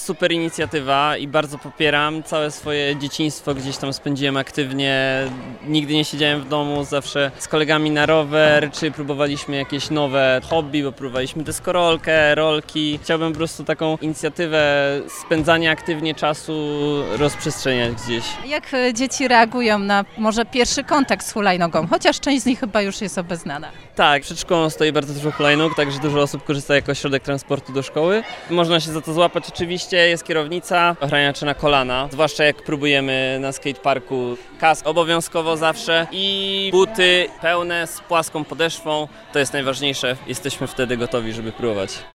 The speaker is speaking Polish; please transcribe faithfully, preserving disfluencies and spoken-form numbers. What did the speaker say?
super inicjatywa i bardzo popieram. Całe swoje dzieciństwo gdzieś tam spędziłem aktywnie. Nigdy nie siedziałem w domu, zawsze z kolegami na rower, czy próbowaliśmy jakieś nowe hobby, bo próbowaliśmy deskorolkę, rolki. Chciałbym po prostu taką inicjatywę spędzania aktywnie czasu rozprzestrzeniać gdzieś. Jak e, dzieci reagują na może pierwszy kontakt z hulajnogą? Chociaż część z nich chyba już jest obeznana. Tak, przed szkołą stoi bardzo dużo hulajnóg, także dużo osób korzysta jako środek transportu do szkoły. Można się za to złapać oczywiście, jest kierownica, ochraniacze na kolana, zwłaszcza jak próbujemy na skateparku. Kask obowiązkowo zawsze i buty pełne z płaską podeszwą, to jest najważniejsze, jesteśmy wtedy gotowi, żeby próbować.